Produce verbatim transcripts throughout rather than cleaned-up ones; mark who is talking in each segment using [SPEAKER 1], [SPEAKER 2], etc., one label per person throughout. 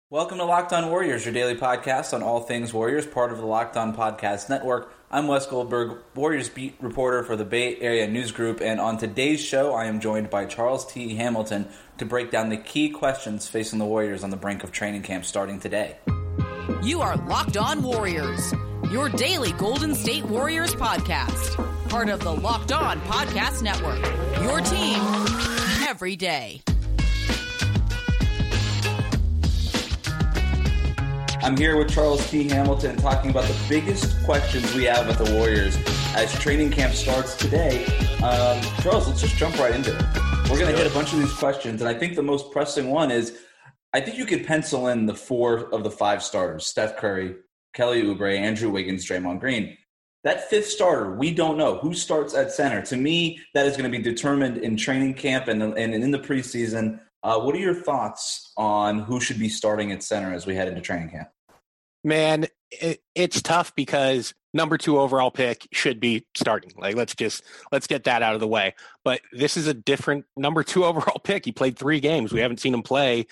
[SPEAKER 1] Welcome to Locked On Warriors, your daily podcast on all things Warriors, part of the Locked On Podcast Network. I'm Wes Goldberg, Warriors beat reporter for the Bay Area News Group, and on today's show, I am joined by Charles T. Hamilton to break down the key questions facing the Warriors on the brink of training camp starting today.
[SPEAKER 2] You are Locked On Warriors, your daily Golden State Warriors podcast, part of the Locked On Podcast Network, your team every day.
[SPEAKER 1] I'm here with Charles T. Hamilton talking about the biggest questions we have with the Warriors as training camp starts today. Um, Charles, let's just jump right into it. We're going to hit a bunch of these questions, and I think the most pressing one is, I think you could pencil in the four of the five starters, Steph Curry, Kelly Oubre, Andrew Wiggins, Draymond Green. That fifth starter, we don't know who starts at center. To me, that is going to be determined in training camp and, and in the preseason. Uh, what are your thoughts on who should be starting at center as we head into training camp?
[SPEAKER 3] Man, it, it's tough because number two overall pick should be starting. Like, let's just let's get that out of the way. But this is a different number two overall pick. He played three games. We haven't seen him play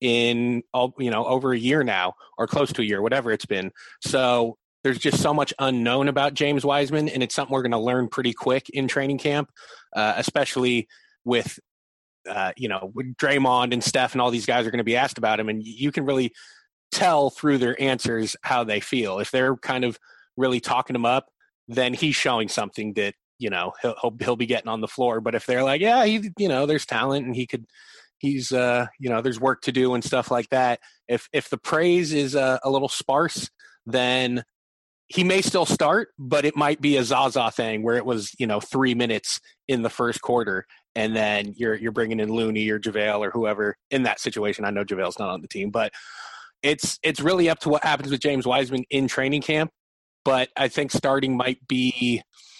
[SPEAKER 3] in all, you know, over a year now, or close to a year, whatever it's been. So there's just so much unknown about James Wiseman, and it's something we're going to learn pretty quick in training camp, uh, especially with. Uh, you know, Draymond and Steph and all these guys are going to be asked about him, and you can really tell through their answers how they feel. If they're kind of really talking him up, then he's showing something that, you know, he'll he'll, he'll be getting on the floor. But if they're like, yeah, he, you know, there's talent and he could, he's, uh, you know, there's work to do and stuff like that. If if the praise is uh, a little sparse, then he may still start, but it might be a Zaza thing where it was, you know, three minutes in the first quarter. And then you're you're bringing in Looney or JaVale or whoever in that situation. I know JaVale's not on the team, but it's it's really up to what happens with James Wiseman in training camp. But I think starting might be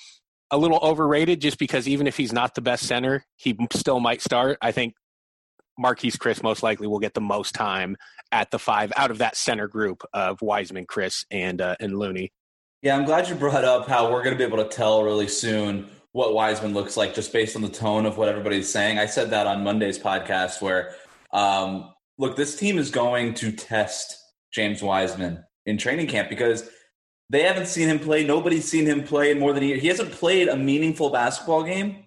[SPEAKER 3] a little overrated just because even if he's not the best center, he still might start. I think Marquese Chriss most likely will get the most time at the five out of that center group of Wiseman, Chriss, and uh, and Looney.
[SPEAKER 1] Yeah, I'm glad you brought up how we're going to be able to tell really soon what Wiseman looks like just based on the tone of what everybody's saying. I said that on Monday's podcast where, um, look, this team is going to test James Wiseman in training camp because they haven't seen him play. Nobody's seen him play in more than a year. He hasn't played a meaningful basketball game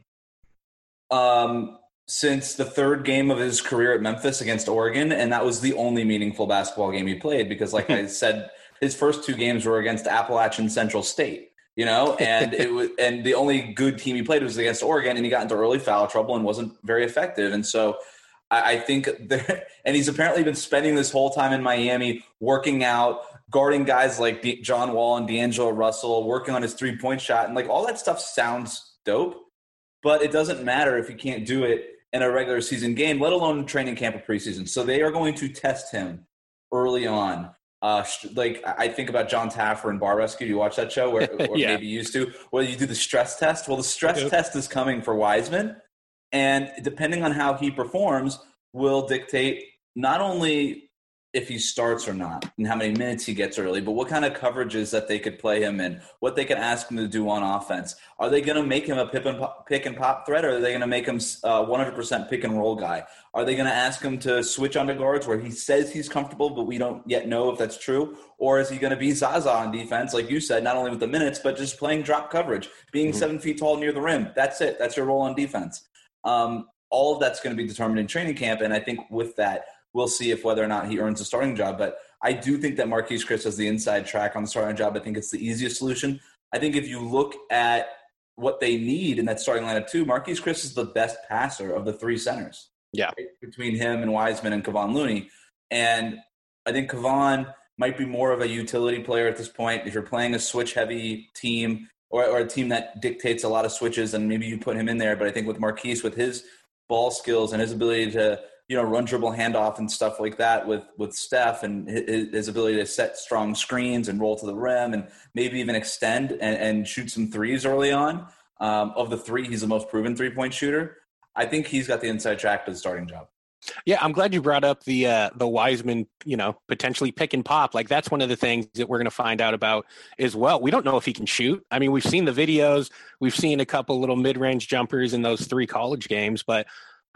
[SPEAKER 1] um, since the third game of his career at Memphis against Oregon, and that was the only meaningful basketball game he played because, like I said, his first two games were against Appalachian Central State. You know, and it was, and the only good team he played was against Oregon, and he got into early foul trouble and wasn't very effective. And so, I, I think, there, and he's apparently been spending this whole time in Miami working out, guarding guys like D- John Wall and D'Angelo Russell, working on his three point shot, and like all that stuff sounds dope, but it doesn't matter if you can't do it in a regular season game, let alone training camp or preseason. So they are going to test him early on. Uh, like I think about John Taffer and Bar Rescue. You watch that show, where, or
[SPEAKER 3] yeah.
[SPEAKER 1] maybe you used to, where you do the stress test. Well, the stress
[SPEAKER 3] Yep.
[SPEAKER 1] test is coming for Wiseman, and depending on how he performs, will dictate not only if he starts or not, and how many minutes he gets early, but what kind of coverages that they could play him in, what they can ask him to do on offense. Are they going to make him a pick and pop, pick and pop threat, or are they going to make him a one hundred percent pick and roll guy? Are they going to ask him to switch onto guards where he says he's comfortable, but we don't yet know if that's true? Or is he going to be Zaza on defense, like you said, not only with the minutes, but just playing drop coverage, being mm-hmm. seven feet tall near the rim? That's it. That's your role on defense. Um, all of that's going to be determined in training camp, and I think with that, we'll see if whether or not he earns a starting job. But I do think that Marquese Chriss has the inside track on the starting job. I think it's the easiest solution. I think if you look at what they need in that starting lineup too, Marquese Chriss is the best passer of the three centers.
[SPEAKER 3] Yeah.
[SPEAKER 1] Right? Between him and Wiseman and Kevon Looney. And I think Kevon might be more of a utility player at this point. If you're playing a switch-heavy team or, or a team that dictates a lot of switches, and maybe you put him in there. But I think with Marquese, with his ball skills and his ability to – you know, run dribble handoff and stuff like that with, with Steph and his, his ability to set strong screens and roll to the rim and maybe even extend and, and shoot some threes early on. Um, of the three, he's the most proven three-point shooter. I think he's got the inside track to the starting job.
[SPEAKER 3] Yeah, I'm glad you brought up the uh, the Wiseman, you know, potentially pick and pop. Like that's one of the things that we're going to find out about as well. We don't know if he can shoot. I mean, we've seen the videos. We've seen a couple little mid-range jumpers in those three college games, but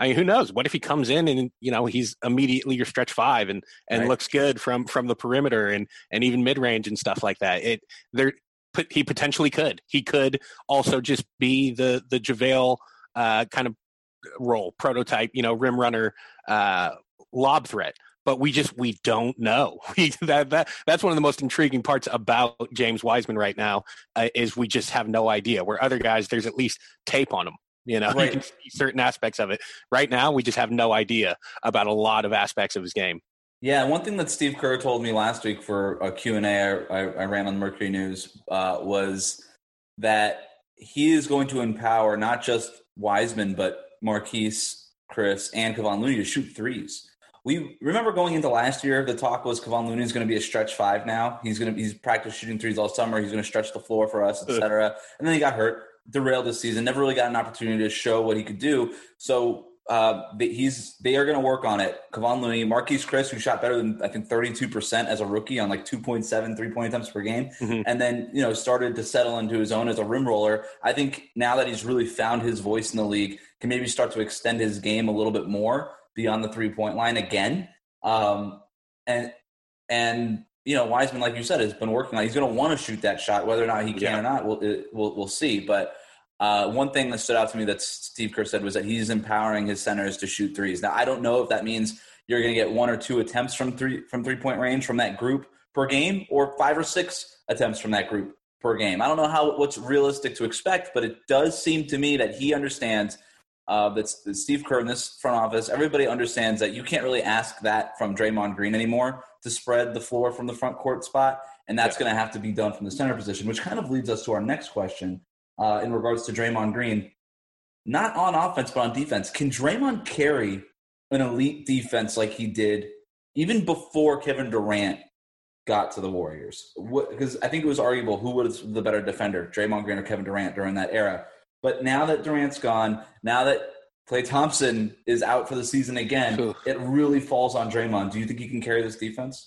[SPEAKER 3] I mean, who knows? What if he comes in and, you know, he's immediately your stretch five and, and
[SPEAKER 1] right.
[SPEAKER 3] looks good from, from the perimeter and, and even mid range and stuff like that. It there, he potentially could. He could also just be the, the JaVale uh, kind of role, prototype, you know, rim runner, uh, lob threat. But we just we don't know. We, that that that's one of the most intriguing parts about James Wiseman right now uh, is we just have no idea. Where other guys, there's at least tape on them. You know,
[SPEAKER 1] right.
[SPEAKER 3] you can see certain aspects of it. Right now, we just have no idea about a lot of aspects of his game.
[SPEAKER 1] Yeah, one thing that Steve Kerr told me last week for a Q and A I, I ran on Mercury News uh, was that he is going to empower not just Wiseman but Marquise, Chris, and Kevon Looney to shoot threes. We remember going into last year, the talk was Kevon Looney is going to be a stretch five now. He's going to he's practiced shooting threes all summer. He's going to stretch the floor for us, et cetera. And then he got hurt, derailed this season, never really got an opportunity to show what he could do. So uh, he's they are going to work on it. Kevon Looney, Marquise Chris, who shot better than I think thirty-two percent as a rookie on like two point seven three-point attempts per game, mm-hmm. and then you know started to settle into his own as a rim roller. I think now that he's really found his voice in the league, can maybe start to extend his game a little bit more beyond the three-point line again. Um, and, and, you know, Wiseman, like you said, has been working on, he's going to want to shoot that shot, whether or not he can yeah. or not, we'll, it, we'll, we'll see. But, uh, one thing that stood out to me that Steve Kerr said was that he's empowering his centers to shoot threes. Now, I don't know if that means you're going to get one or two attempts from three, from three point range from that group per game, or five or six attempts from that group per game. I don't know how, what's realistic to expect, but it does seem to me that he understands Uh, that's, that's Steve Kerr in this front office. Everybody understands that you can't really ask that from Draymond Green anymore to spread the floor from the front court spot, and that's yeah. going to have to be done from the center position, which kind of leads us to our next question uh, in regards to Draymond Green. Not on offense, but on defense. Can Draymond carry an elite defense like he did even before Kevin Durant got to the Warriors? Because I think it was arguable who was the better defender, Draymond Green or Kevin Durant during that era. But now that Durant's gone, now that Klay Thompson is out for the season again, Ooh. It really falls on Draymond. Do you think he can carry this defense?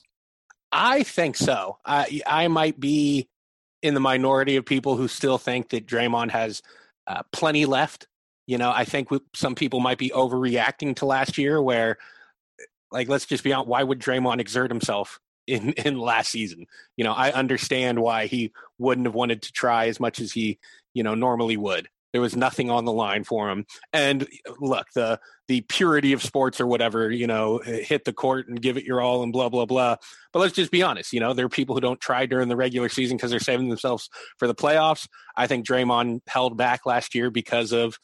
[SPEAKER 3] I think so. I, I might be in the minority of people who still think that Draymond has uh, plenty left. You know, I think we, some people might be overreacting to last year where, like, let's just be honest, why would Draymond exert himself in, in last season? You know, I understand why he wouldn't have wanted to try as much as he, you know, normally would. There was nothing on the line for him. And look, the the purity of sports or whatever, you know, hit the court and give it your all and blah, blah, blah. But let's just be honest. You know, there are people who don't try during the regular season because they're saving themselves for the playoffs. I think Draymond held back last year because of,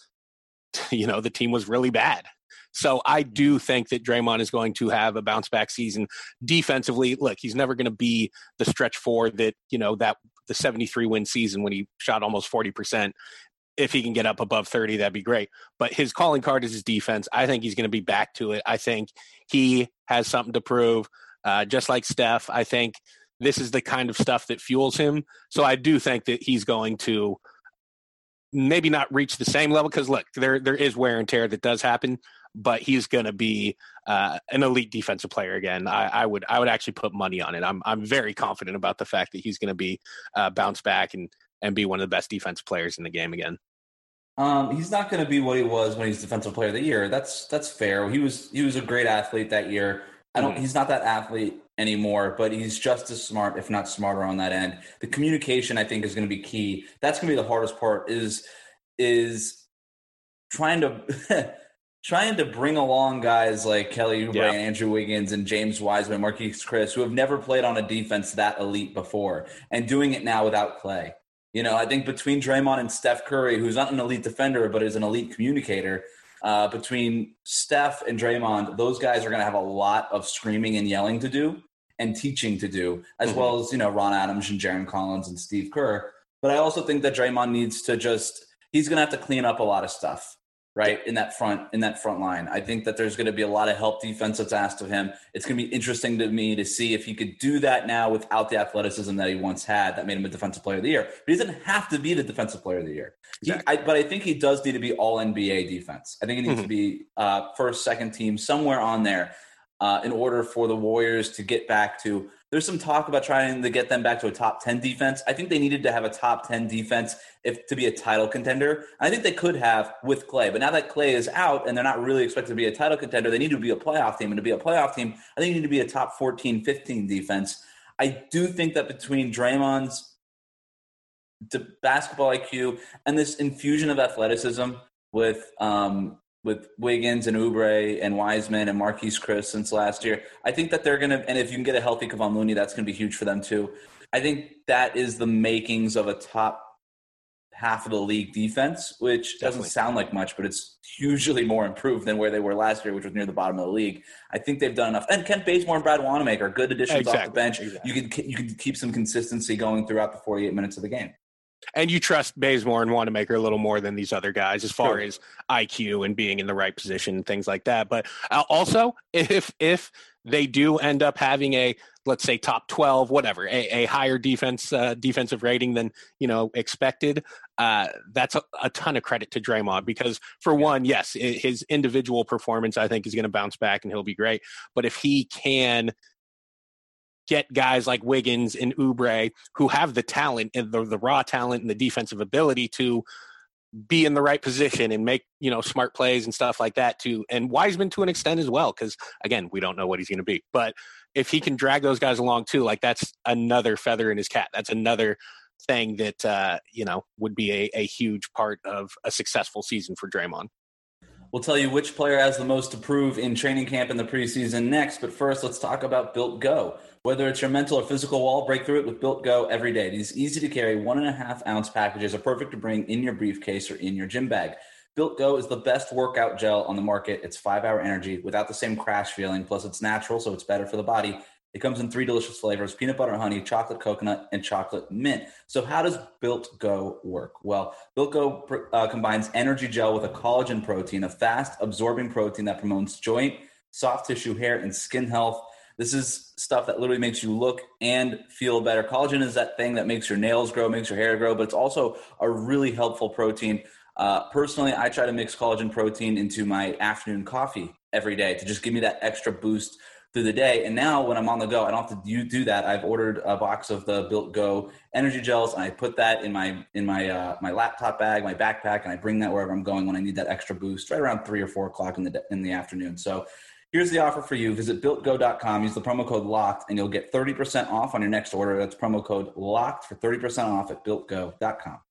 [SPEAKER 3] you know, the team was really bad. So I do think that Draymond is going to have a bounce back season defensively. Look, he's never going to be the stretch four that, you know, that the seventy-three win season when he shot almost forty percent. If he can get up above thirty, that'd be great. But his calling card is his defense. I think he's going to be back to it. I think he has something to prove, uh, just like Steph. I think this is the kind of stuff that fuels him. So I do think that he's going to maybe not reach the same level because, look, there there is wear and tear that does happen, but he's going to be uh, an elite defensive player again. I, I would I would actually put money on it. I'm I'm very confident about the fact that he's going to be uh, bounce back and and be one of the best defensive players in the game again.
[SPEAKER 1] Um, he's not going to be what he was when he's defensive player of the year. That's that's fair. He was he was a great athlete that year. I don't. Mm-hmm. He's not that athlete anymore, but he's just as smart, if not smarter, on that end. The communication, I think, is going to be key. That's going to be the hardest part. Is is trying to trying to bring along guys like Kelly Oubre, yeah. and Andrew Wiggins, and James Wiseman, Marquise Chris, who have never played on a defense that elite before, and doing it now without Klay. You know, I think between Draymond and Steph Curry, who's not an elite defender but is an elite communicator, uh, between Steph and Draymond, those guys are going to have a lot of screaming and yelling to do and teaching to do, as mm-hmm. well as, you know, Ron Adams and Jaren Collins and Steve Kerr. But I also think that Draymond needs to just – he's going to have to clean up a lot of stuff, right, in that front in that front line. I think that there's going to be a lot of help defense that's asked of him. It's going to be interesting to me to see if he could do that now without the athleticism that he once had that made him a defensive player of the year. But he doesn't have to be the defensive player of the year. Exactly. He, I, but I think he does need to be all N B A defense. I think he needs mm-hmm. to be uh, first, second team, somewhere on there uh, in order for the Warriors to get back to there's some talk about trying to get them back to a top ten defense. I think they needed to have a top ten defense if to be a title contender. I think they could have with Klay, but now that Klay is out and they're not really expected to be a title contender, they need to be a playoff team. And to be a playoff team, I think you need to be a top fourteen, fifteen defense. I do think that between Draymond's basketball I Q and this infusion of athleticism with um, with Wiggins and Oubre and Wiseman and Marquise Chris since last year, I think that they're going to – and if you can get a healthy Kevon Looney, that's going to be huge for them too. I think that is the makings of a top half of the league defense, which Definitely. doesn't sound like much, but it's hugely more improved than where they were last year, which was near the bottom of the league. I think they've done enough. And Kent Bazemore and Brad Wanamaker are good additions exactly. off the bench. Exactly. You can you can keep some consistency going throughout the forty-eight minutes of the game.
[SPEAKER 3] And you trust Bazemore and Wanamaker a little more than these other guys as far sure. as I Q and being in the right position and things like that. But uh, also, if if they do end up having a, let's say, top twelve, whatever, a, a higher defense uh, defensive rating than, you know, expected, uh, that's a, a ton of credit to Draymond because, for one, yes, it, his individual performance, I think, is going to bounce back and he'll be great. But if he can get guys like Wiggins and Oubre who have the talent and the, the raw talent and the defensive ability to be in the right position and make, you know, smart plays and stuff like that too. And Wiseman to an extent as well, because again, we don't know what he's going to be, but if he can drag those guys along too, like that's another feather in his cap. That's another thing that, uh, you know, would be a, a huge part of a successful season for Draymond.
[SPEAKER 1] We'll tell you which player has the most to prove in training camp in the preseason next. But first, let's talk about Built Go. Whether it's your mental or physical wall, break through it with Built Go every day. These easy-to-carry one and a half ounce packages are perfect to bring in your briefcase or in your gym bag. Built Go is the best workout gel on the market. It's five-hour energy without the same crash feeling. Plus, it's natural, so it's better for the body. It comes in three delicious flavors, peanut butter honey, chocolate coconut, and chocolate mint. So how does Built Go work? Well, Built Go uh, combines energy gel with a collagen protein, a fast-absorbing protein that promotes joint, soft tissue, hair, and skin health. This is stuff that literally makes you look and feel better. Collagen is that thing that makes your nails grow, makes your hair grow, but it's also a really helpful protein. Uh, personally, I try to mix collagen protein into my afternoon coffee every day to just give me that extra boost through the day. And now when I'm on the go, I don't have to do that. I've ordered a box of the Built Go energy gels, and I put that in my in my uh, my laptop bag, my backpack, and I bring that wherever I'm going when I need that extra boost, right around three or four o'clock in the in the afternoon. So here's the offer for you. Visit built go dot com, use the promo code LOCKED, and you'll get thirty percent off on your next order. That's promo code LOCKED for thirty percent off at built go dot com.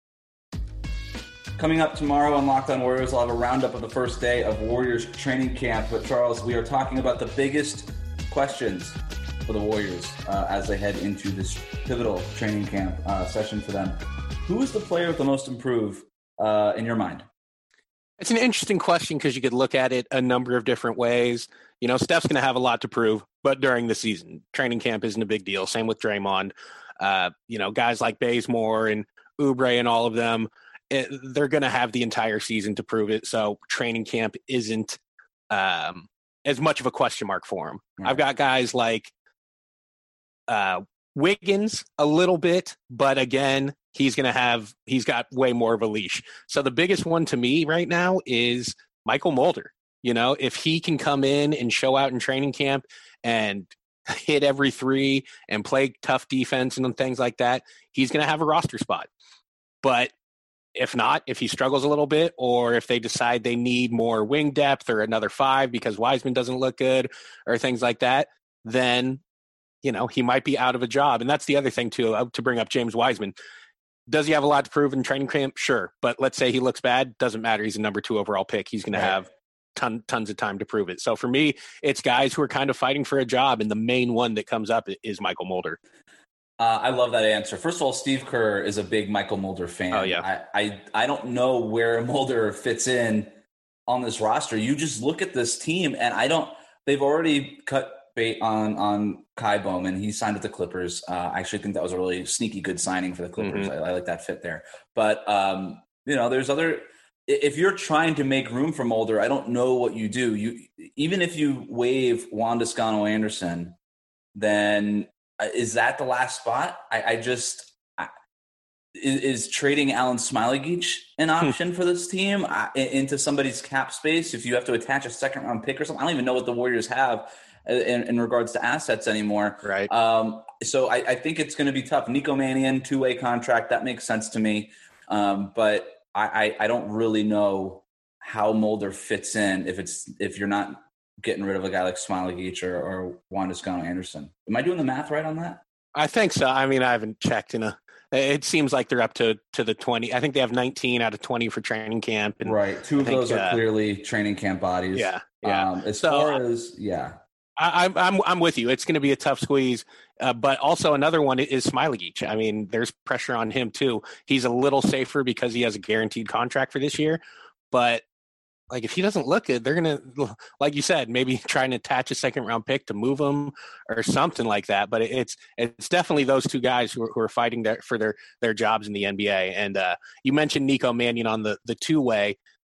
[SPEAKER 1] Coming up tomorrow on Locked On Warriors, I'll have a roundup of the first day of Warriors training camp. But Charles, we are talking about the biggest questions for the Warriors uh, as they head into this pivotal training camp uh, session for them. Who is the player with the most improved uh, in your mind?
[SPEAKER 3] It's an interesting question because you could look at it a number of different ways. You know, Steph's going to have a lot to prove, but during the season, training camp isn't a big deal. Same with Draymond. Uh, you know, guys like Bazemore and Oubre and all of them, it, they're going to have the entire season to prove it. So training camp isn't um, as much of a question mark for them. Right. I've got guys like uh, Wiggins a little bit, but again, he's going to have, he's got way more of a leash. So the biggest one to me right now is Michael Mulder. You know, if he can come in and show out in training camp and hit every three and play tough defense and things like that, he's going to have a roster spot. But if not, if he struggles a little bit, or if they decide they need more wing depth or another five because Wiseman doesn't look good or things like that, then, you know, he might be out of a job. And that's the other thing too, uh, to bring up James Wiseman. Does he have a lot to prove in training camp? Sure. But let's say he looks bad. Doesn't matter. He's a number two overall pick. He's going right. to have ton, tons of time to prove it. So for me, it's guys who are kind of fighting for a job. And the main one that comes up is Michael Mulder.
[SPEAKER 1] Uh, I love that answer. First of all, Steve Kerr is a big Michael Mulder fan.
[SPEAKER 3] Oh, yeah.
[SPEAKER 1] I, I, I don't know where Mulder fits in on this roster. You just look at this team, and I don't – they've already cut bait on on Kai Bowman. He signed with the Clippers. Uh, I actually think that was a really sneaky good signing for the Clippers. Mm-hmm. I, I like that fit there. But, um, you know, there's other – if you're trying to make room for Mulder, I don't know what you do. You Even if you waive Juan Toscano-Anderson, then – is that the last spot? I, I just I, is, is trading Alan Smailagic an option for this team I, into somebody's cap space? If you have to attach a second round pick or something, I don't even know what the Warriors have in, in regards to assets anymore.
[SPEAKER 3] Right.
[SPEAKER 1] Um, so I, I think it's going to be tough. Nico Mannion, two-way contract, that makes sense to me. Um, but I, I, I don't really know how Mulder fits in if it's if you're not getting rid of a guy like Smailagic or, or Juan Toscano-Anderson. Am I doing the math right on that?
[SPEAKER 3] I think so. I mean, I haven't checked in a. It seems like they're up to, to the twenty. I think they have nineteen out of twenty for training camp. And
[SPEAKER 1] right. Two of
[SPEAKER 3] think,
[SPEAKER 1] those are
[SPEAKER 3] uh,
[SPEAKER 1] clearly training camp bodies.
[SPEAKER 3] Yeah. Yeah.
[SPEAKER 1] Um, as
[SPEAKER 3] so,
[SPEAKER 1] far as yeah,
[SPEAKER 3] I, I'm I'm I'm with you. It's going to be a tough squeeze. Uh, but also another one is Smailagic. I mean, there's pressure on him too. He's a little safer because he has a guaranteed contract for this year. But like, if he doesn't look good, they're going to, like you said, maybe try and attach a second round pick to move him or something like that. But it's it's definitely those two guys who are, who are fighting their, for their, their jobs in the N B A. And uh, you mentioned Nico Mannion on the, the two way.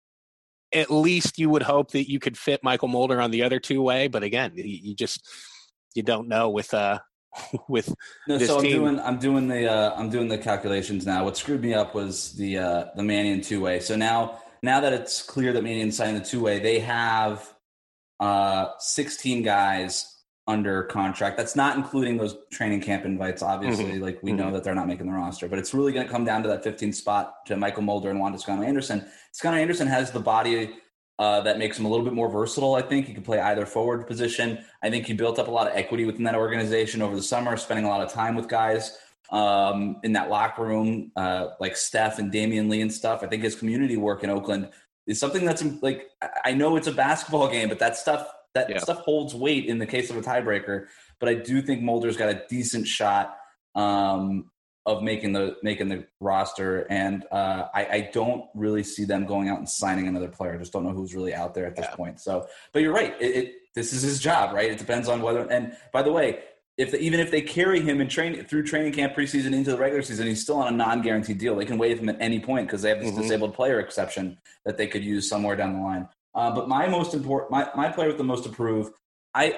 [SPEAKER 3] At least you would hope that you could fit Michael Mulder on the other two way. But again, you, you just you don't know with uh with
[SPEAKER 1] no.
[SPEAKER 3] this
[SPEAKER 1] So I'm
[SPEAKER 3] team.
[SPEAKER 1] doing I'm doing the uh, I'm doing the calculations now. What screwed me up was the uh, the Mannion two way. So now. Now that it's clear that Mannion's signed the two-way, they have uh, sixteen guys under contract. That's not including those training camp invites, obviously. Mm-hmm. Like, we mm-hmm. know that they're not making the roster. But it's really going to come down to that fifteenth spot to Michael Mulder and Juan Toscano-Anderson. Toscano-Anderson has the body uh, that makes him a little bit more versatile, I think. He can play either forward position. I think he built up a lot of equity within that organization over the summer, spending a lot of time with guys um in that locker room, uh like Steph and Damian Lee and stuff. I think his community work in Oakland is something that's like, I know it's a basketball game, but that stuff that yeah. stuff holds weight in the case of a tiebreaker. But I do think Mulder's got a decent shot um of making the making the roster, and uh I, I don't really see them going out and signing another player. I just don't know who's really out there at this yeah. point. So, but you're right, it, it this is his job, right? It depends on whether, and by the way, If the, even if they carry him in train through training camp preseason into the regular season, he's still on a non-guaranteed deal. They can waive him at any point because they have this mm-hmm. disabled player exception that they could use somewhere down the line. Uh, but my most important, my, my player with the most approved, I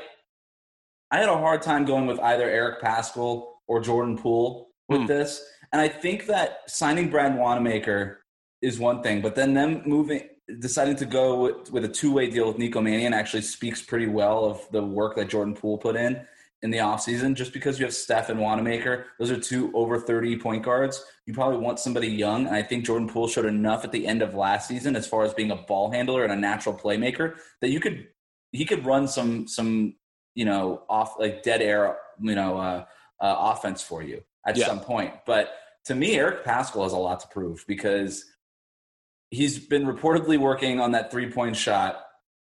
[SPEAKER 1] I had a hard time going with either Eric Paschall or Jordan Poole with mm. this, and I think that signing Brad Wanamaker is one thing, but then them moving, deciding to go with, with a two-way deal with Nico Mannion actually speaks pretty well of the work that Jordan Poole put in. in the offseason, just because you have Steph and Wanamaker. Those are two over thirty point guards. You probably want somebody young, and I think Jordan Poole showed enough at the end of last season as far as being a ball handler and a natural playmaker that you could he could run some some you know off like dead air you know uh, uh, offense for you at yeah. some point. But to me, Eric Paschall has a lot to prove because he's been reportedly working on that three point shot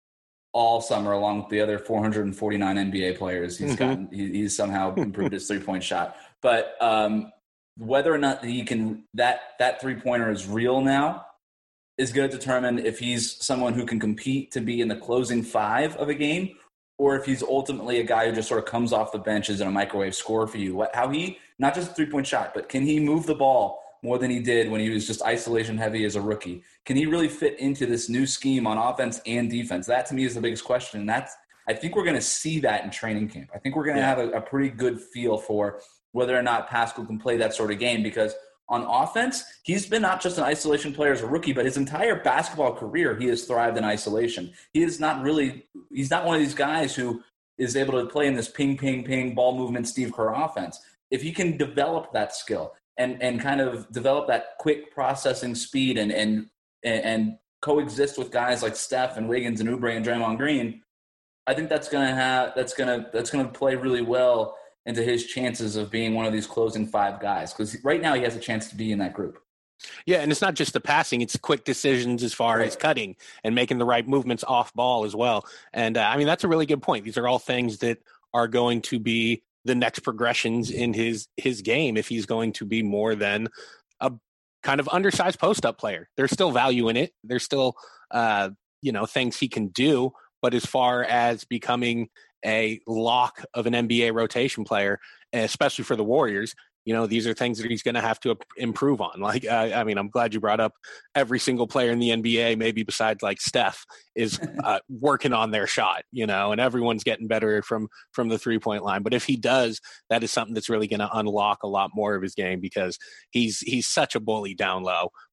[SPEAKER 1] all summer, along with the other four hundred forty-nine N B A players. He's mm-hmm. gotten, he, he's somehow improved his three-point shot. But um, whether or not he can, that that three-pointer is real now is going to determine if he's someone who can compete to be in the closing five of a game, or if he's ultimately a guy who just sort of comes off the bench as a microwave scorer for you. What, how he, not just a three-point shot, but can he move the ball more than he did when he was just isolation heavy as a rookie? Can he really fit into this new scheme on offense and defense? That to me is the biggest question. And that's, I think we're going to see that in training camp. I think we're going to yeah. have a, a pretty good feel for whether or not Paschall can play that sort of game, because on offense, he's been not just an isolation player as a rookie, but his entire basketball career, he has thrived in isolation. He is not really, he's not one of these guys who is able to play in this ping, ping, ping ball movement Steve Kerr offense. If he can develop that skill, and and kind of develop that quick processing speed and and and coexist with guys like Steph and Wiggins and Oubre and Draymond Green, I think that's gonna have that's gonna that's gonna play really well into his chances of being one of these closing five guys. Because right now he has a chance to be in that group.
[SPEAKER 3] Yeah, and it's not just the passing; it's quick decisions as far right. as cutting and making the right movements off ball as well. And uh, I mean, that's a really good point. These are all things that are going to be the next progressions in his his game if he's going to be more than a kind of undersized post-up player. There's still value in it. There's still, uh, you know, things he can do. But as far as becoming a lock of an N B A rotation player, especially for the Warriors, you know, these are things that he's going to have to improve on. Like, uh, I mean, I'm glad you brought up every single player in the N B A, maybe besides like Steph, is uh, working on their shot, you know, and everyone's getting better from, from the three point line. But if he does, that is something that's really going to unlock a lot more of his game, because he's, he's such a bully down low,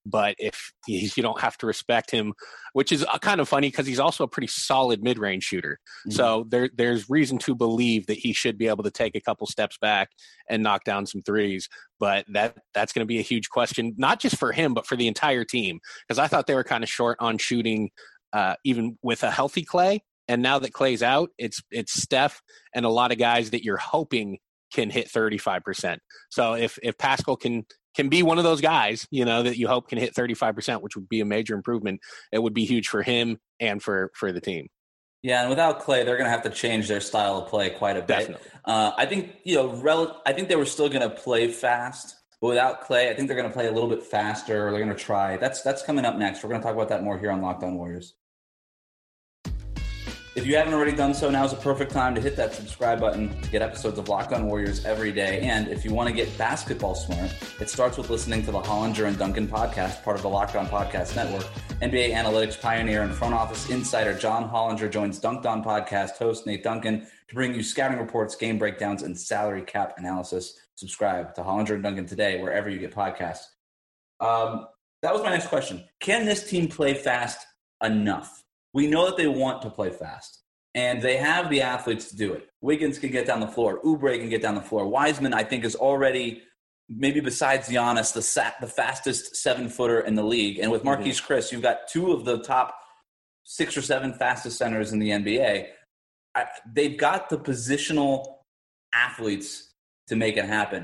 [SPEAKER 3] But if he's, you don't have to respect him, which is kind of funny because he's also a pretty solid mid-range shooter. Mm-hmm. So there, there's reason to believe that he should be able to take a couple steps back and knock down some threes. But that that's going to be a huge question, not just for him, but for the entire team. Because I thought they were kind of short on shooting, uh, even with a healthy Klay. And now that Klay's out, it's it's Steph and a lot of guys that you're hoping can hit thirty-five percent. So if if Pascal can can be one of those guys, you know, that you hope can hit thirty-five percent, which would be a major improvement, it would be huge for him and for for the team.
[SPEAKER 1] Yeah, and without Klay, they're going to have to change their style of play quite a bit.
[SPEAKER 3] Definitely.
[SPEAKER 1] Uh, I think, you know, rel- I think they were still going to play fast, but without Klay, I think they're going to play a little bit faster. Or they're going to try. That's that's coming up next. We're going to talk about that more here on Locked On Warriors. If you haven't already done so, now is a perfect time to hit that subscribe button to get episodes of Locked On Warriors every day. And if you want to get basketball smart, it starts with listening to the Hollinger and Duncan podcast, part of the Locked On Podcast Network. N B A analytics pioneer and front office insider John Hollinger joins Dunked On podcast host Nate Duncan to bring you scouting reports, game breakdowns, and salary cap analysis. Subscribe to Hollinger and Duncan today, wherever you get podcasts. Um, that was my next question. Can this team play fast enough? We know that they want to play fast, and they have the athletes to do it. Wiggins can get down the floor. Oubre can get down the floor. Wiseman, I think, is already, maybe besides Giannis, the sa- the fastest seven-footer in the league. And with Marquise mm-hmm. Chris, you've got two of the top six or seven fastest centers in the N B A. I, they've got the positional athletes to make it happen.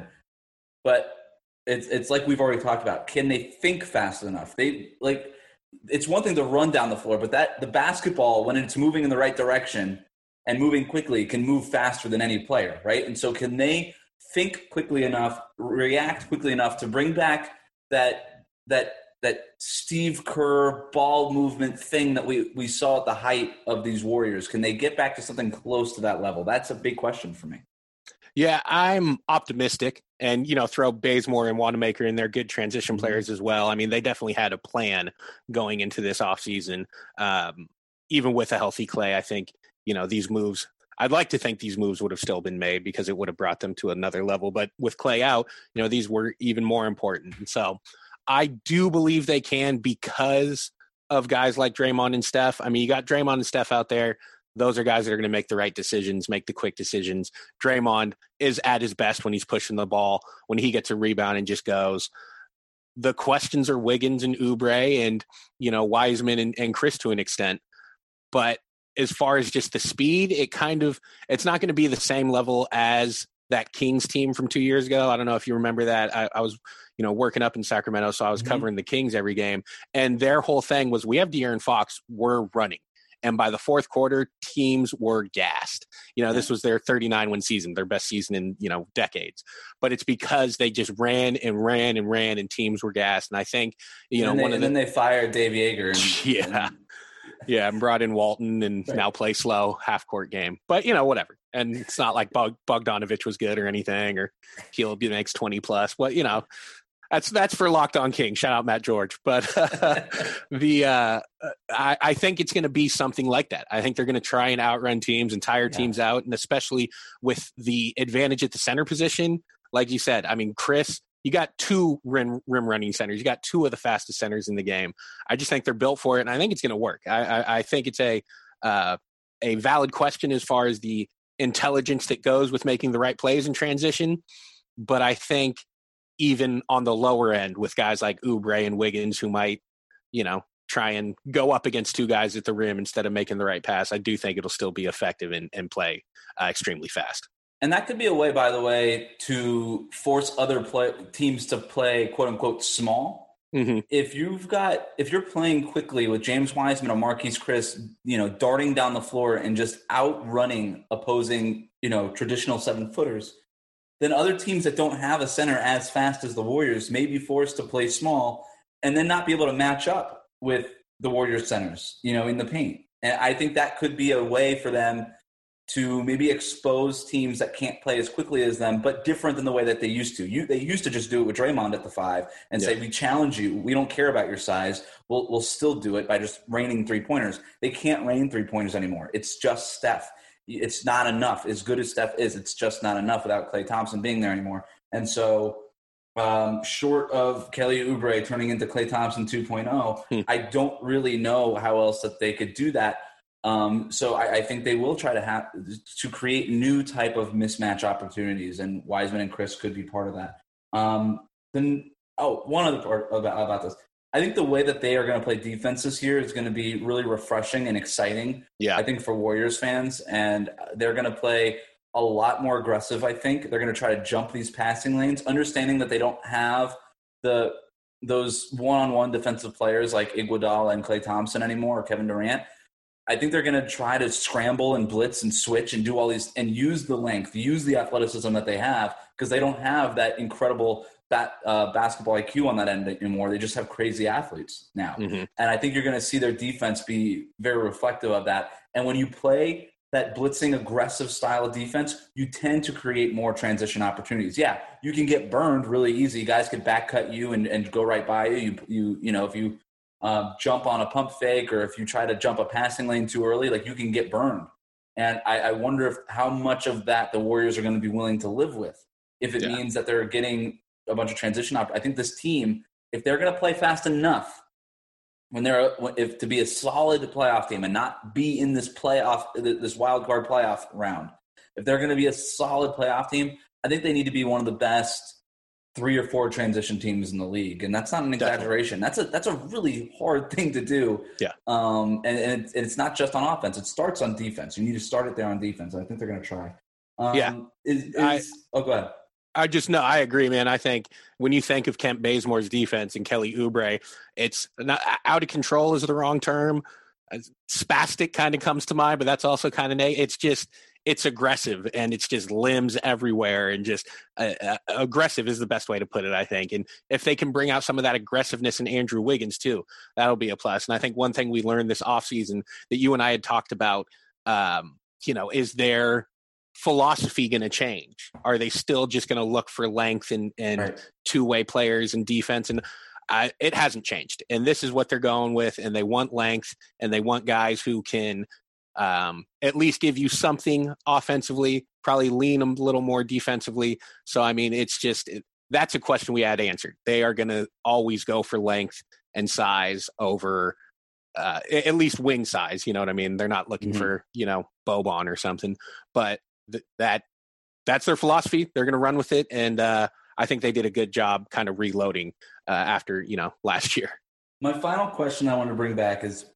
[SPEAKER 1] But it's it's like we've already talked about. Can they think fast enough? They like – it's one thing to run down the floor, but that the basketball, when it's moving in the right direction and moving quickly, can move faster than any player, right? And so can they think quickly enough, react quickly enough to bring back that that that Steve Kerr ball movement thing that we, we saw at the height of these Warriors? Can they get back to something close to that level? That's a big question for me.
[SPEAKER 3] Yeah, I'm optimistic, and, you know, throw Bazemore and Wanamaker in there, good transition players as well. I mean, they definitely had a plan going into this offseason. Um, even with a healthy Klay, I think, you know, these moves, I'd like to think these moves would have still been made because it would have brought them to another level. But with Klay out, you know, these were even more important. And so I do believe they can because of guys like Draymond and Steph. I mean, you got Draymond and Steph out there. Those are guys that are going to make the right decisions, make the quick decisions. Draymond is at his best when he's pushing the ball, when he gets a rebound and just goes. The questions are Wiggins and Oubre and, you know, Wiseman and, and Chris to an extent. But as far as just the speed, it kind of, it's not going to be the same level as that Kings team from two years ago. I don't know if you remember that. I, I was, you know, working up in Sacramento, so I was mm-hmm. covering the Kings every game. And their whole thing was, we have De'Aaron Fox, we're running. And by the fourth quarter, teams were gassed. You know, this was their thirty-nine win season, their best season in, you know, decades. But it's because they just ran and ran and ran and teams were gassed. And I think, you know,
[SPEAKER 1] and they,
[SPEAKER 3] one of
[SPEAKER 1] and
[SPEAKER 3] the,
[SPEAKER 1] then they fired Dave Yeager. And,
[SPEAKER 3] yeah.
[SPEAKER 1] And,
[SPEAKER 3] yeah. And brought in Walton and right. now play slow half court game. But, you know, whatever. And it's not like Bog, Bogdanovich was good or anything, or he'll be makes twenty plus. Well, you know, That's that's for Locked On King. Shout out Matt George. But uh, the uh, I, I think it's going to be something like that. I think they're going to try and outrun teams and tire yeah. teams out, and especially with the advantage at the center position. Like you said, I mean, Chris, you got two rim, rim running centers. You got two of the fastest centers in the game. I just think they're built for it, and I think it's going to work. I, I, I think it's a uh, a valid question as far as the intelligence that goes with making the right plays in transition. But I think even on the lower end with guys like Oubre and Wiggins who might, you know, try and go up against two guys at the rim instead of making the right pass, I do think it'll still be effective and, and play uh, extremely fast.
[SPEAKER 1] And that could be a way, by the way, to force other play, teams to play, quote unquote, small. Mm-hmm. If you've got, if you're playing quickly with James Wiseman or Marquise Chris, you know, darting down the floor and just outrunning opposing, you know, traditional seven footers, then other teams that don't have a center as fast as the Warriors may be forced to play small and then not be able to match up with the Warriors centers, you know, in the paint. And I think that could be a way for them to maybe expose teams that can't play as quickly as them, but different than the way that they used to. You, they used to just do it with Draymond at the five and yeah. say, we challenge you. We don't care about your size. We'll, we'll still do it by just raining three-pointers. They can't rain three-pointers anymore. It's just Steph. It's not enough. As good as Steph is, it's just not enough without Klay Thompson being there anymore. And so Um, short of Kelly Oubre turning into Klay Thompson two point oh,
[SPEAKER 3] Hmm.
[SPEAKER 1] I don't really know how else that they could do that. Um, so I, I think they will try to have to create new type of mismatch opportunities, and Wiseman and Chris could be part of that. Um, then, oh, one other part about, about this. I think the way that they are going to play defense this year is going to be really refreshing and exciting.
[SPEAKER 3] Yeah.
[SPEAKER 1] I think for Warriors fans, and they're going to play a lot more aggressive. I think they're going to try to jump these passing lanes, understanding that they don't have the those one-on-one defensive players like Iguodala and Klay Thompson anymore, or Kevin Durant. I think they're going to try to scramble and blitz and switch and do all these and use the length, use the athleticism that they have, because they don't have that incredible bat, uh, basketball I Q on that end anymore. They just have crazy athletes now.
[SPEAKER 3] Mm-hmm.
[SPEAKER 1] And I think you're going to see their defense be very reflective of that. And when you play that blitzing aggressive style of defense, you tend to create more transition opportunities. Yeah, you can get burned really easy. Guys can back cut you and, and go right by you. You, you, you know, if you uh, jump on a pump fake or if you try to jump a passing lane too early, like you can get burned. And I, I wonder if how much of that the Warriors are going to be willing to live with. If it yeah. means that they're getting a bunch of transition op- I think this team, if they're going to play fast enough, when they're if to be a solid playoff team and not be in this playoff this wild card playoff round, if they're going to be a solid playoff team, I think they need to be one of the best three or four transition teams in the league, and that's not an exaggeration. Definitely. That's a that's a really hard thing to do.
[SPEAKER 3] Yeah.
[SPEAKER 1] Um. And, and, it's, and it's not just on offense; it starts on defense. You need to start it there on defense. And I think they're going to try. Um,
[SPEAKER 3] yeah.
[SPEAKER 1] Is, is,
[SPEAKER 3] I,
[SPEAKER 1] oh, go ahead.
[SPEAKER 3] I just know I agree, man. I think when you think of Kent Bazemore's defense and Kelly Oubre, it's not out of control is the wrong term. Spastic kind of comes to mind, but that's also kind of it's just it's aggressive and it's just limbs everywhere and just uh, uh, aggressive is the best way to put it, I think. And if they can bring out some of that aggressiveness in Andrew Wiggins too, that'll be a plus. And I think one thing we learned this offseason that you and I had talked about, um, you know, is their philosophy going to change? Are they still just going to look for length and, and right. two-way players and defense? And I, it hasn't changed. And this is what they're going with. And they want length and they want guys who can um, at least give you something offensively, probably lean them a little more defensively. So, I mean, it's just, it, that's a question we had answered. They are going to always go for length and size over uh, at least wing size. You know what I mean? They're not looking mm-hmm. for, you know, Boban or something, but th- that that's their philosophy. They're going to run with it. And uh, I think they did a good job kind of reloading uh, after, you know, last year.
[SPEAKER 1] My final question I want to bring back is,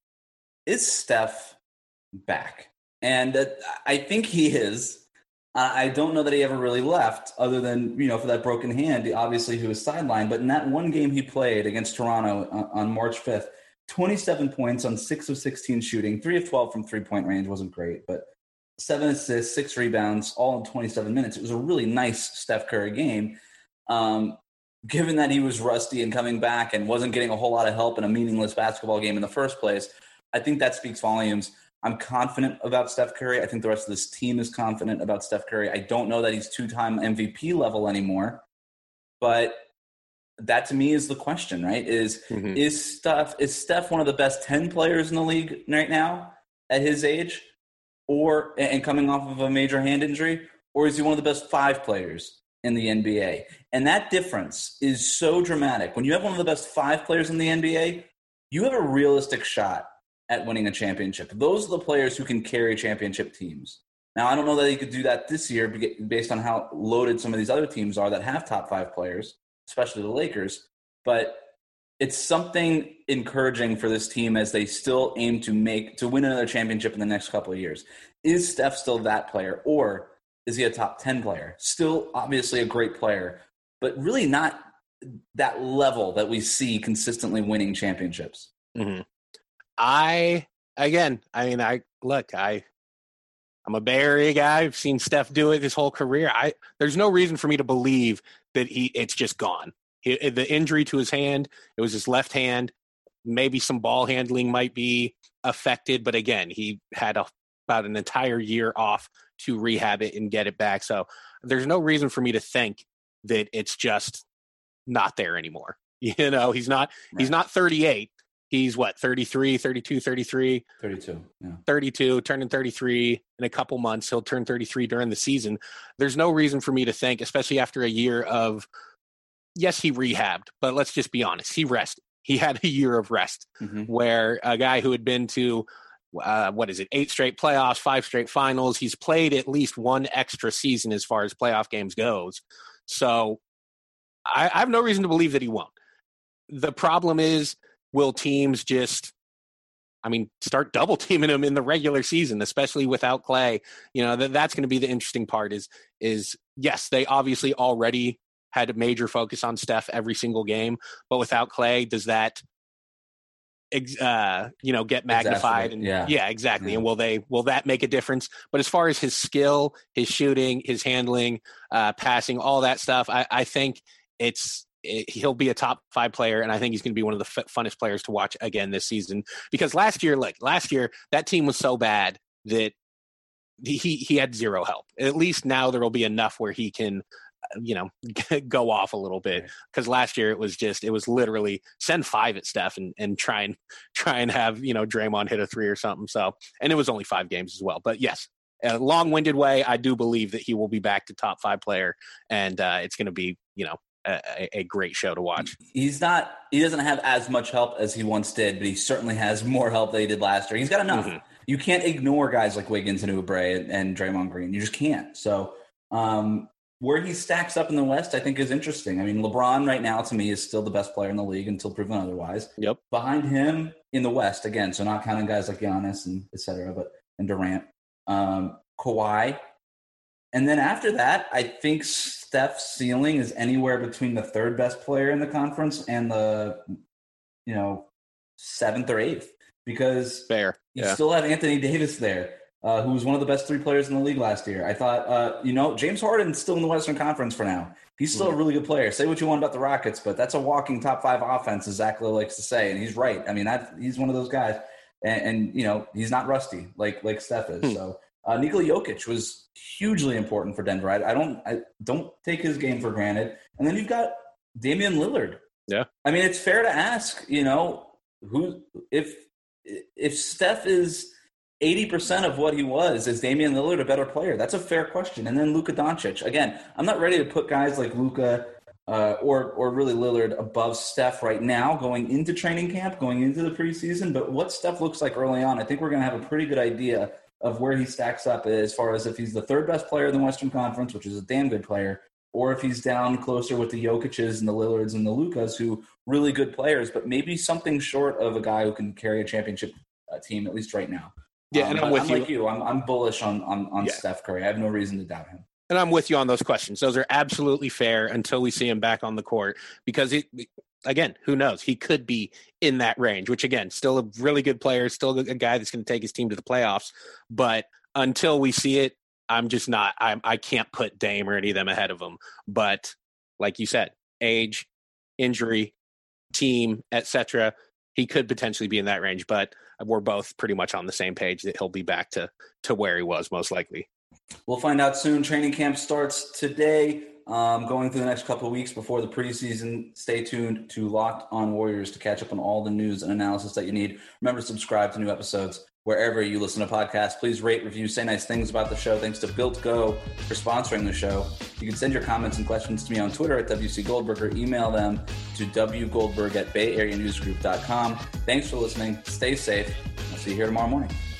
[SPEAKER 1] is Steph back? And uh, I think he is. Uh, I don't know that he ever really left other than, you know, for that broken hand, obviously he was sidelined. But in that one game he played against Toronto on, on March fifth, twenty-seven points on six of sixteen shooting, three of twelve from three-point range, wasn't great, but seven assists, six rebounds, all in twenty-seven minutes. It was a really nice Steph Curry game. Um, given that he was rusty and coming back and wasn't getting a whole lot of help in a meaningless basketball game in the first place, I think that speaks volumes. I'm confident about Steph Curry. I think the rest of this team is confident about Steph Curry. I don't know that he's two-time M V P level anymore, but that to me is the question, right? Is mm-hmm. is Steph is Steph one of the best ten players in the league right now at his age, or and coming off of a major hand injury, or is he one of the best five players in the N B A? And that difference is so dramatic. When you have one of the best five players in the N B A, you have a realistic shot at winning a championship. Those are the players who can carry championship teams. Now, I don't know that he could do that this year based on how loaded some of these other teams are that have top five players, especially the Lakers. But it's something encouraging for this team as they still aim to make to win another championship in the next couple of years. Is Steph still that player, or is he a top ten player? Still obviously a great player, but really not that level that we see consistently winning championships.
[SPEAKER 3] Mm-hmm. I, again, I mean, I look, I, I'm a Bay Area guy. I've seen Steph do it his whole career. I, there's no reason for me to believe that he, it's just gone. He, the injury to his hand, it was his left hand. Maybe some ball handling might be affected, but again, he had a, about an entire year off to rehab it and get it back. So there's no reason for me to think that it's just not there anymore. You know, he's not, right. he's not thirty-eight. He's what, thirty-three, thirty-two, thirty-three?
[SPEAKER 1] thirty-two, yeah.
[SPEAKER 3] thirty-two, turning thirty-three in a couple months. He'll turn thirty-three during the season. There's no reason for me to think, especially after a year of yes, he rehabbed, but let's just be honest. He rested. He had a year of rest mm-hmm. where a guy who had been to, uh, what is it, eight straight playoffs, five straight finals, he's played at least one extra season as far as playoff games goes. So I, I have no reason to believe that he won't. The problem is, will teams just, I mean, start double teaming him in the regular season, especially without Clay? You know, that that's going to be the interesting part is, is yes, they obviously already had a major focus on Steph every single game, but without Clay, does that, uh, you know, get magnified?
[SPEAKER 1] Exactly.
[SPEAKER 3] And
[SPEAKER 1] yeah,
[SPEAKER 3] yeah, exactly.
[SPEAKER 1] Yeah.
[SPEAKER 3] And will they, will that make a difference? But as far as his skill, his shooting, his handling, uh, passing, all that stuff, I, I think it's, it, he'll be a top five player. And I think he's going to be one of the f- funnest players to watch again this season, because last year, like last year, that team was so bad that he, he had zero help. At least now there will be enough where he can, you know, go off a little bit, because last year it was just, it was literally send five at Steph and, and try and try and have, you know, Draymond hit a three or something. So, and it was only five games as well, but yes, a long-winded way, I do believe that he will be back to top five player, and uh, it's going to be, you know, a, a great show to watch.
[SPEAKER 1] He's not, he doesn't have as much help as he once did, but he certainly has more help than he did last year. He's got enough. Mm-hmm. You can't ignore guys like Wiggins and Oubre and, and Draymond Green. You just can't. So, um, where he stacks up in the West, I think, is interesting. I mean, LeBron right now, to me, is still the best player in the league until proven otherwise.
[SPEAKER 3] Yep.
[SPEAKER 1] Behind him in the West, again, so not counting guys like Giannis and et cetera, but and Durant, um, Kawhi. And then after that, I think Steph's ceiling is anywhere between the third best player in the conference and the, you know, seventh or eighth, because
[SPEAKER 3] Fair.
[SPEAKER 1] you
[SPEAKER 3] Yeah.
[SPEAKER 1] still have Anthony Davis there. Uh, who was one of the best three players in the league last year. I thought, uh, you know, James Harden's still in the Western Conference for now. He's still mm-hmm. a really good player. Say what you want about the Rockets, but that's a walking top five offense, as Zach Lowe likes to say, and he's right. I mean, that, he's one of those guys, and, and you know, he's not rusty like like Steph is. Mm-hmm. So uh, Nikola Jokic was hugely important for Denver. I, I don't I don't take his game for granted. And then you've got Damian Lillard.
[SPEAKER 3] Yeah,
[SPEAKER 1] I mean, it's fair to ask, you know, who if if Steph is eighty percent of what he was, is Damian Lillard a better player? That's a fair question. And then Luka Doncic. Again, I'm not ready to put guys like Luka uh, or or really Lillard above Steph right now going into training camp, going into the preseason. But what Steph looks like early on, I think we're going to have a pretty good idea of where he stacks up as far as if he's the third best player in the Western Conference, which is a damn good player, or if he's down closer with the Jokic's and the Lillards and the Lukas, who really good players, but maybe something short of a guy who can carry a championship uh, team, at least right now.
[SPEAKER 3] Yeah, and um, I'm with
[SPEAKER 1] I'm
[SPEAKER 3] you.
[SPEAKER 1] like you. I'm I'm bullish on on, on
[SPEAKER 3] yeah.
[SPEAKER 1] Steph Curry. I have no reason to doubt him.
[SPEAKER 3] And I'm with you on those questions. Those are absolutely fair until we see him back on the court, because it, again, who knows? He could be in that range, which again, still a really good player, still a guy that's going to take his team to the playoffs. But until we see it, I'm just not. I'm, I can't put Dame or any of them ahead of him. But like you said, age, injury, team, et cetera, he could potentially be in that range, but we're both pretty much on the same page that he'll be back to, to where he was most likely.
[SPEAKER 1] We'll find out soon. Training camp starts today, um, going through the next couple of weeks before the preseason. Stay tuned to Locked On Warriors to catch up on all the news and analysis that you need. Remember to subscribe to new episodes wherever you listen to podcasts. Please rate, review, say nice things about the show. Thanks to Built Go for sponsoring the show. You can send your comments and questions to me on Twitter at W C Goldberg, or email them to wgoldberg at bay area news group dot com. Thanks for listening. Stay safe. I'll see you here tomorrow morning.